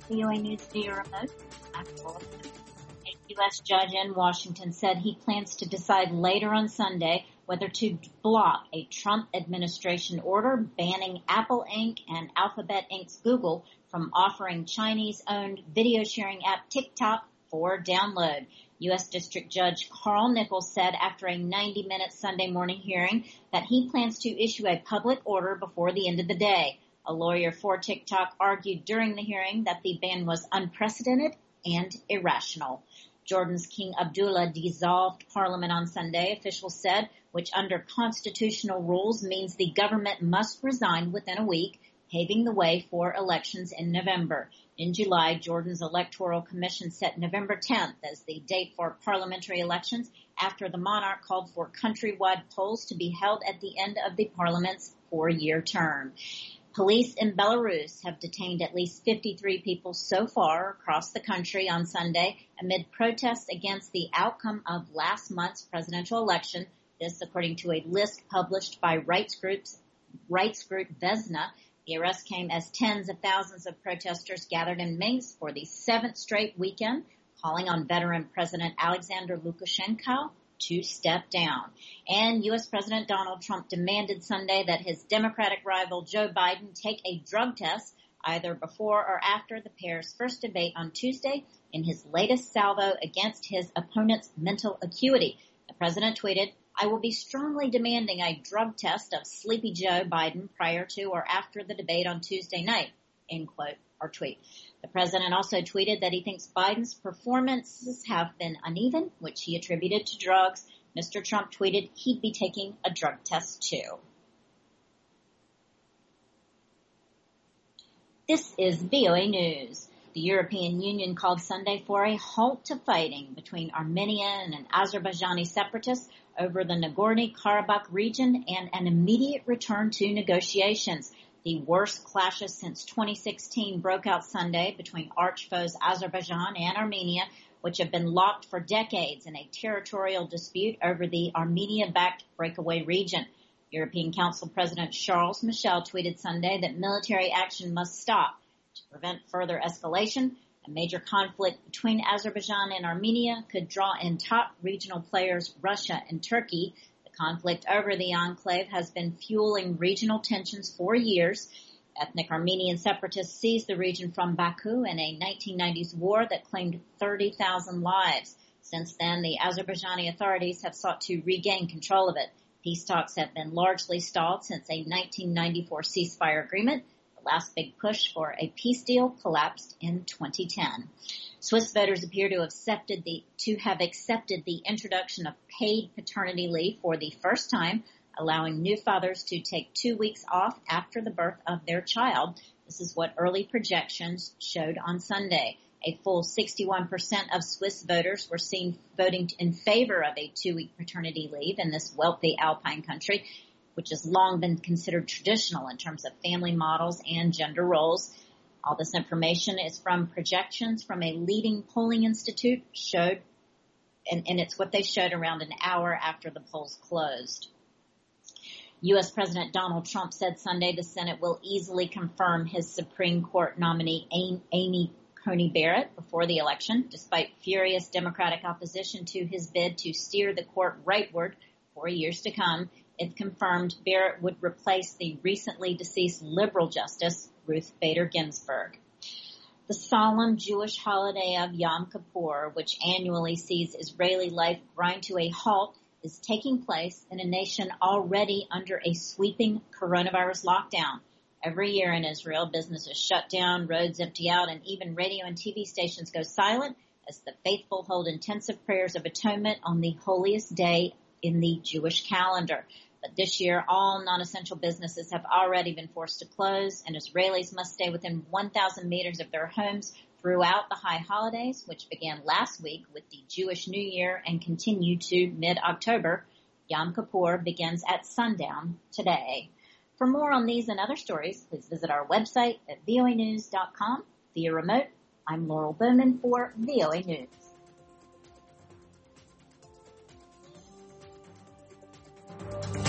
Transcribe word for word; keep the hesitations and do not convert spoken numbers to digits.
V O A News via remote. I'm Laura. A U S judge in Washington said he plans to decide later on Sunday whether to block a Trump administration order banning Apple Incorporated and Alphabet Incorporated's Google from offering Chinese-owned video sharing app TikTok for download. U S District Judge Carl Nichols said after a ninety-minute Sunday morning hearing that he plans to issue a public order before the end of the day. A lawyer for TikTok argued during the hearing that the ban was unprecedented and irrational. Jordan's King Abdullah dissolved Parliament on Sunday, officials said, which under constitutional rules means the government must resign within a week, paving the way for elections in November. In July, Jordan's Electoral Commission set November tenth as the date for parliamentary elections after the monarch called for countrywide polls to be held at the end of the parliament's four-year term. Police in Belarus have detained at least fifty-three people so far across the country on Sunday amid protests against the outcome of last month's presidential election. This, according to a list published by rights groups, rights group Vesna. The arrest came as tens of thousands of protesters gathered in Minsk for the seventh straight weekend, calling on veteran President Alexander Lukashenko to step down. And U S President Donald Trump demanded Sunday that his Democratic rival Joe Biden take a drug test either before or after the pair's first debate on Tuesday in his latest salvo against his opponent's mental acuity. The president tweeted, "I will be strongly demanding a drug test of Sleepy Joe Biden prior to or after the debate on Tuesday night," end quote, or tweet. The president also tweeted that he thinks Biden's performances have been uneven, which he attributed to drugs. Mister Trump tweeted he'd be taking a drug test too. This is V O A News. The European Union called Sunday for a halt to fighting between Armenian and Azerbaijani separatists over the Nagorno-Karabakh region and an immediate return to negotiations. The worst clashes since twenty sixteen broke out Sunday between arch foes Azerbaijan and Armenia, which have been locked for decades in a territorial dispute over the Armenia-backed breakaway region. European Council President Charles Michel tweeted Sunday that military action must stop. To prevent further escalation, a major conflict between Azerbaijan and Armenia could draw in top regional players Russia and Turkey. The conflict over the enclave has been fueling regional tensions for years. Ethnic Armenian separatists seized the region from Baku in a nineteen nineties war that claimed thirty thousand lives. Since then, the Azerbaijani authorities have sought to regain control of it. Peace talks have been largely stalled since a nineteen ninety-four ceasefire agreement. The last big push for a peace deal collapsed in twenty ten. Swiss voters appear to have accepted the, to have accepted the introduction of paid paternity leave for the first time, allowing new fathers to take two weeks off after the birth of their child. This is what early projections showed on Sunday. A full sixty-one percent of Swiss voters were seen voting in favor of a two-week paternity leave in this wealthy Alpine country, which has long been considered traditional in terms of family models and gender roles. All this information is from projections from a leading polling institute showed, and, and it's what they showed around an hour after the polls closed. U S President Donald Trump said Sunday the Senate will easily confirm his Supreme Court nominee Amy Coney Barrett before the election, despite furious Democratic opposition to his bid to steer the court rightward for years to come. If confirmed, Barrett would replace the recently deceased liberal justice Ruth Bader Ginsburg. The solemn Jewish holiday of Yom Kippur, which annually sees Israeli life grind to a halt, is taking place in a nation already under a sweeping coronavirus lockdown. Every year in Israel, businesses shut down, roads empty out, and even radio and T V stations go silent as the faithful hold intensive prayers of atonement on the holiest day in the Jewish calendar. But this year, all non-essential businesses have already been forced to close, and Israelis must stay within one thousand meters of their homes throughout the high holidays, which began last week with the Jewish New Year and continued to mid-October. Yom Kippur begins at sundown today. For more on these and other stories, please visit our website at V O A news dot com. Via remote, I'm Laurel Bowman for V O A News.